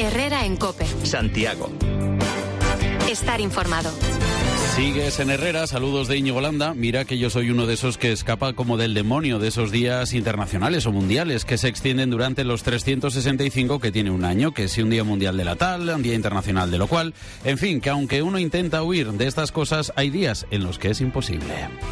Herrera en COPE. Santiago. Estar informado. Sigues en Herrera, saludos de Íñigo Landa. Mira que yo soy uno de esos que escapa como del demonio de esos días internacionales o mundiales que se extienden durante los 365 que tiene un año, que si un día mundial de la tal, un día internacional de lo cual. En fin, que aunque uno intenta huir de estas cosas, hay días en los que es imposible.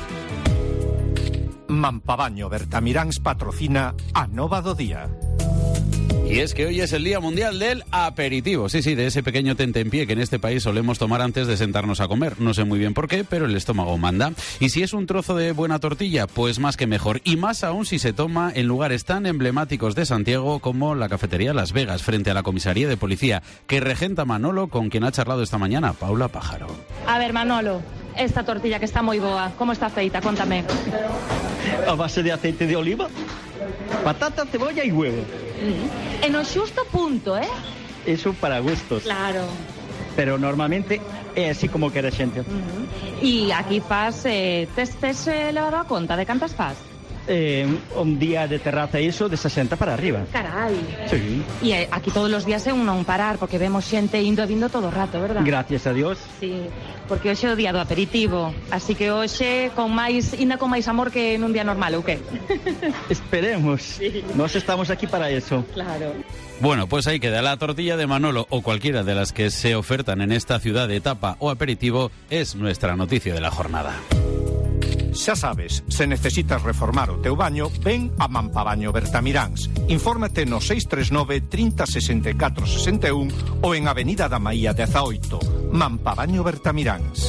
Mampabaño Bertamiráns patrocina a Nova do Día. Y es que hoy es el Día Mundial del Aperitivo. Sí, de ese pequeño tentempié que en este país solemos tomar antes de sentarnos a comer. No sé muy bien por qué, pero el estómago manda. Y si es un trozo de buena tortilla, pues más que mejor. Y más aún si se toma en lugares tan emblemáticos de Santiago como la cafetería Las Vegas, frente a la comisaría de policía, que regenta Manolo, con quien ha charlado esta mañana, Paula Pájaro. A ver, Manolo, esta tortilla que está moi boa, como está feita? Contame. A base de aceite de oliva, patata, cebolla y huevo. En o xusto punto, ¿eh? Eso para gustos. Claro. Pero normalmente é así como quere a xente. E aquí fas, tes levado a conta de cantas fas? Un día de terraza e iso de 60 para arriba. Carai. Sí. E aquí todos os días é un non parar, porque vemos xente indo e vindo todo o rato, verdad? Gracias a Dios. Sí, porque hoxe é o día do aperitivo, así que hoxe ainda con máis amor que nun día normal, ou que? Esperemos. Sí. Nós estamos aquí para eso. Claro. Bueno, pues ahí queda. La tortilla de Manolo o cualquiera de las que se ofertan en esta ciudad de tapa o aperitivo es nuestra noticia de la jornada. Xa sabes, se necesitas reformar o teu baño, ven a Mampabaño Bertamiráns. Infórmate no 639 30 64 61 ou en Avenida da Maía 18. Mampabaño Bertamiráns.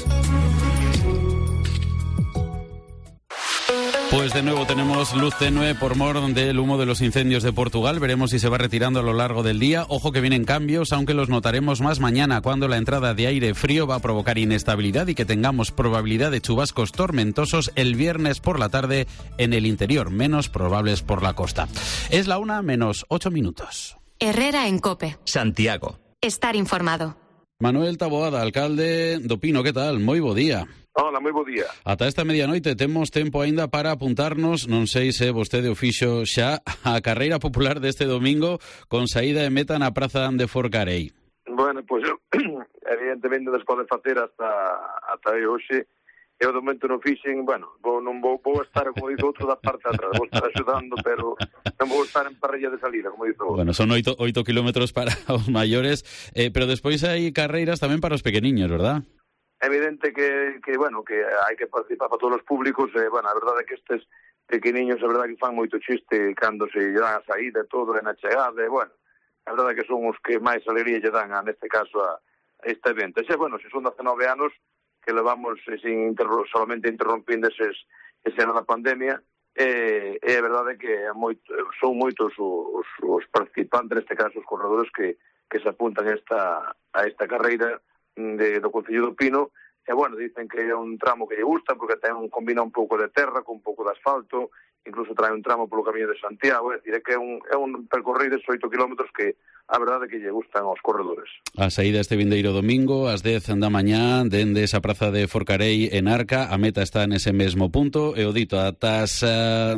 Pues de nuevo tenemos luz tenue por mor del humo de los incendios de Portugal. Veremos si se va retirando a lo largo del día. Ojo que vienen cambios, aunque los notaremos más mañana, cuando la entrada de aire frío va a provocar inestabilidad y que tengamos probabilidad de chubascos tormentosos el viernes por la tarde en el interior, menos probables por la costa. Es la 1:08. Herrera en COPE. Santiago. Estar informado. Manuel Taboada, alcalde do Pino, que tal? Moi bo día. Hola, moi bo día. Ata esta medianoite temos tempo aínda para apuntarnos, non sei se vostede o fixo xa, a carreira popular deste domingo con saída e meta na praza de Forcarei. Bueno, pois eu, evidentemente, despois de facer ata hoxe, eu de momento non fixen, bueno, non vou estar, como dice outro, da parte de atrás, vou estar axudando, pero non vou estar en parrilla de salida, como dice outro. Bueno, son 8 kilómetros para os maiores, pero despois hai carreiras tamén para os pequeniños, verdad? Evidente que hai que participar para todos os públicos, bueno, a verdade é que estes pequeniños, a verdade que fan moito chiste cando se lle dan a saída e todo, e na chegada, e bueno, a verdade é que son os que máis alegría lle dan, neste caso, a este evento. E bueno, se son 19 anos que levamos solamente interrompindo ese ano da pandemia, e a verdade é que son moitos os participantes, neste caso os corredores, que se apuntan a esta carreira do Concello do Pino, e bueno, dicen que é un tramo que lle gusta porque combina un pouco de terra con un pouco de asfalto, incluso trae un tramo polo Camiño de Santiago, é dicir, que é un percorrido de 8 kilómetros que a verdade é que lle gustan aos corredores. A saída este vindeiro domingo, ás 10 da mañá, dende esa praza de Forcarei en Arca, a meta está nese mesmo punto, e o dito, ata as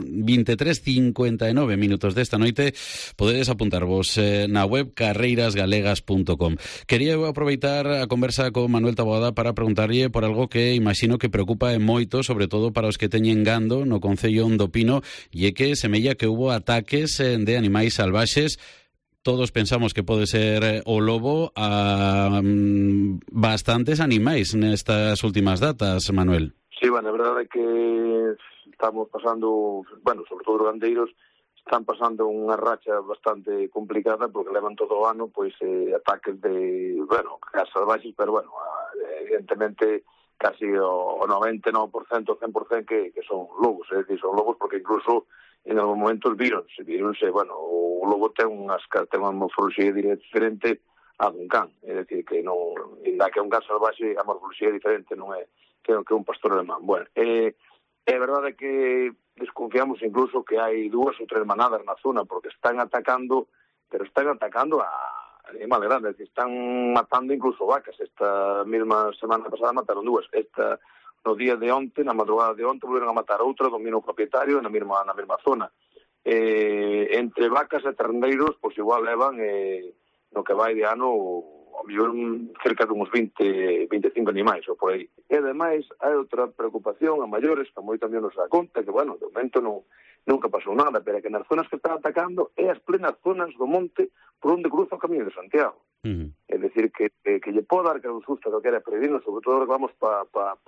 23:59 desta noite, podedes apuntarvos na web carreirasgalegas.com. Quería eu aproveitar a conversa con Manuel Taboada para preguntarlle por algo que imagino que preocupa e moito, sobre todo para os que teñen gando no Concello do Pino, e é que semella que hubo ataques de animais salvaxes. Todos pensamos que pode ser o lobo a bastantes animais nestas últimas datas, Manuel. Sí, bueno, a verdade é que estamos pasando, bueno, sobre todo os gandeiros, están pasando unha racha bastante complicada porque levan todo o ano pois ataques de, bueno, casas salvaxes, pero bueno, evidentemente casi o 99%, o 100% que son lobos, é dicir, son lobos porque incluso en algún momento víronse, bueno, o lobo ten unha morfoloxía diferente a dun can, é dicir, que non, ainda que un can salvaxe a morfoloxía é diferente, non é que un pastor alemán. Bueno, é verdade que desconfiamos incluso que hai 2 ou 3 manadas na zona, porque están atacando, pero están atacando a animales grandes, que están matando incluso vacas. Esta mesma semana pasada mataron 2, no día de onte, na madrugada de onte, volveron a matar outra do mesmo propietario na mesma zona. Entre vacas e terneiros, pois igual levan no que vai de ano ao mellor cerca de uns 20, 25 animais ou por aí. E ademais hai outra preocupación a maiores que moi tamén nos dá conta que, bueno, de momento nunca pasou nada, pero que nas zonas que están atacando é as plenas zonas do monte por onde cruza o Camiño de Santiago. É dicir, que lle pode dar que un susto que quere peregrino, sobre todo que vamos pa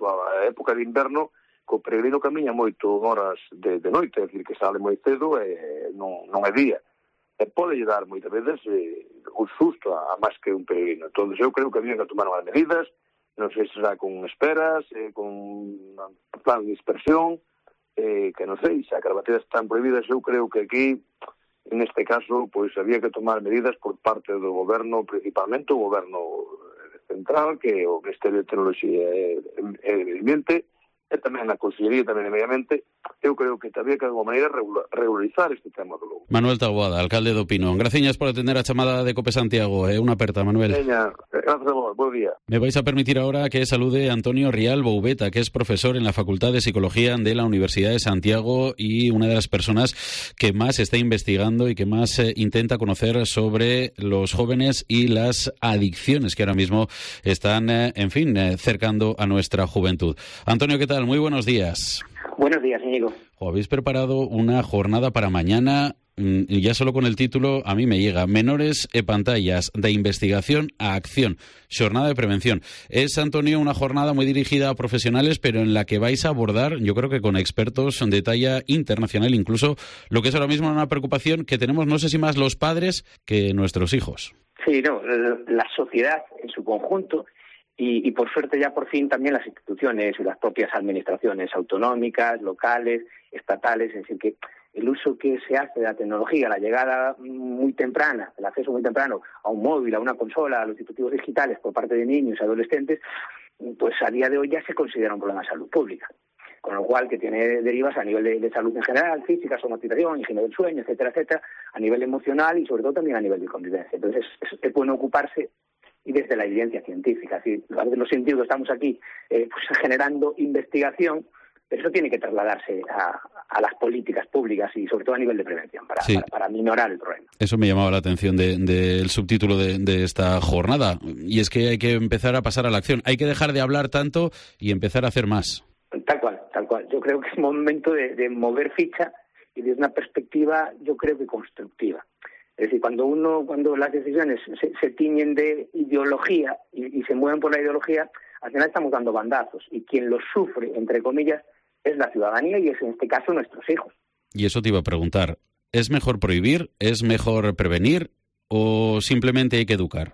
a época de inverno, que o peregrino camiña moito horas de noite, é dicir, que sale moi cedo e non é día. E pode lle dar moitas veces un susto a máis que un peregrino. Entón, eu creo que había que tomar as medidas, non sei se será con esperas, con un plan de dispersión, que non sei, se as bateas están prohibidas, eu creo que aquí, en este caso, pois había que tomar medidas por parte do goberno, principalmente o goberno central, que o Ministerio de Tecnoloxía e Ambiente, e tamén a Consellería tamén de Medio Ambiente, eu creo que había que de alguma maneira regularizar este tema do lobo. Manuel Taboada, alcalde do Pino. Graciñas por atender a chamada de Cope Santiago. Unha aperta, Manuel. Veña, gracias a vos, bo día. Me vais a permitir ahora que salude a Antonio Rial Boubeta, que es profesor en la Facultad de Psicología de la Universidad de Santiago y una de las personas que más está investigando y que más intenta conocer sobre los jóvenes y las adicciones que ahora mismo están, cercando a nuestra juventud. Antonio, ¿qué tal? Muy buenos días. Buenos días, Íñigo. Habéis preparado una jornada para mañana, y ya solo con el título a mí me llega: Menores e pantallas, de investigación a acción, jornada de prevención. Es, Antonio, una jornada muy dirigida a profesionales, pero en la que vais a abordar, yo creo que con expertos de talla internacional, incluso lo que es ahora mismo una preocupación que tenemos, no sé si más los padres que nuestros hijos. Sí, no, la sociedad en su conjunto. Y por suerte ya por fin también las instituciones y las propias administraciones autonómicas, locales, estatales, es decir, que el uso que se hace de la tecnología, la llegada muy temprana, el acceso muy temprano a un móvil, a una consola, a los dispositivos digitales por parte de niños y adolescentes, pues a día de hoy ya se considera un problema de salud pública. Con lo cual que tiene derivas a nivel de salud en general, física, somatización, higiene del sueño, etcétera, etcétera, a nivel emocional y sobre todo también a nivel de convivencia. Entonces es bueno ocuparse y desde la evidencia científica. Así, los científicos estamos aquí generando investigación, pero eso tiene que trasladarse a las políticas públicas y sobre todo a nivel de prevención para minorar el problema. Eso me llamaba la atención del subtítulo de esta jornada, y es que hay que empezar a pasar a la acción. Hay que dejar de hablar tanto y empezar a hacer más. Tal cual. Yo creo que es momento de mover ficha y desde una perspectiva, yo creo que constructiva. Es decir, cuando las decisiones se tiñen de ideología y se mueven por la ideología, al final estamos dando bandazos. Y quien los sufre, entre comillas, es la ciudadanía y es en este caso nuestros hijos. Y eso te iba a preguntar. ¿Es mejor prohibir? ¿Es mejor prevenir? ¿O simplemente hay que educar?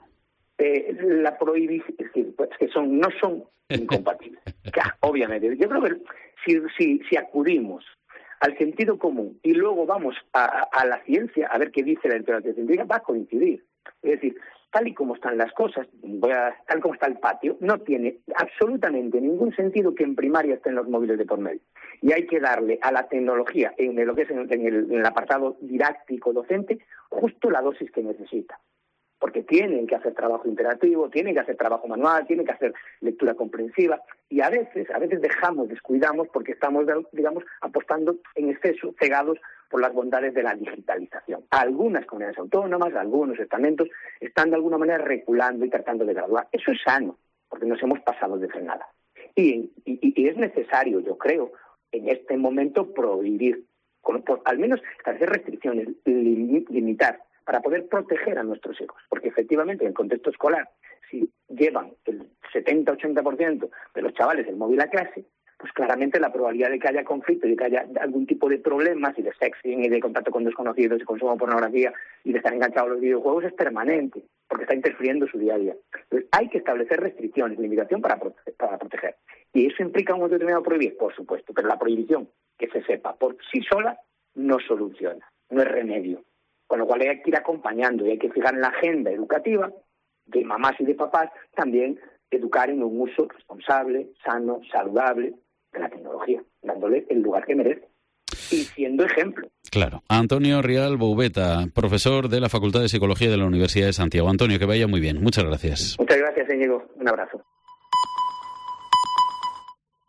La prohibición, es decir, pues que no son incompatibles. Obviamente. Yo creo que si acudimos al sentido común y luego vamos a la ciencia a ver qué dice la literatura científica, va a coincidir. Es decir, tal y como están las cosas, tal como está el patio, no tiene absolutamente ningún sentido que en primaria estén los móviles de por medio. Y hay que darle a la tecnología, en lo que es en el apartado didáctico docente, justo la dosis que necesita. Porque tienen que hacer trabajo interactivo, tienen que hacer trabajo manual, tienen que hacer lectura comprensiva, y a veces descuidamos porque estamos, digamos, apostando en exceso, cegados por las bondades de la digitalización. Algunas comunidades autónomas, algunos estamentos están de alguna manera reculando y tratando de graduar. Eso es sano, porque nos hemos pasado de frenada. Y es necesario, yo creo, en este momento prohibir, al menos establecer restricciones, limitar, para poder proteger a nuestros hijos. Porque efectivamente, en el contexto escolar, si llevan el 70-80% de los chavales el móvil a clase, pues claramente la probabilidad de que haya conflicto y de que haya algún tipo de problemas y de sexting y de contacto con desconocidos y consumo de pornografía y de estar enganchados a los videojuegos es permanente, porque está interfiriendo su día a día. Entonces hay que establecer restricciones, limitación para proteger. ¿Y eso implica un momento determinado prohibir? Por supuesto, pero la prohibición, que se sepa, por sí sola no soluciona, no es remedio. Con lo cual hay que ir acompañando y hay que fijar en la agenda educativa de mamás y de papás también educar en un uso responsable, sano, saludable de la tecnología, dándole el lugar que merece y siendo ejemplo. Claro. Antonio Rial Boubeta, profesor de la Facultad de Psicología de la Universidad de Santiago. Antonio, que vaya muy bien. Muchas gracias. Muchas gracias, Íñigo. Un abrazo.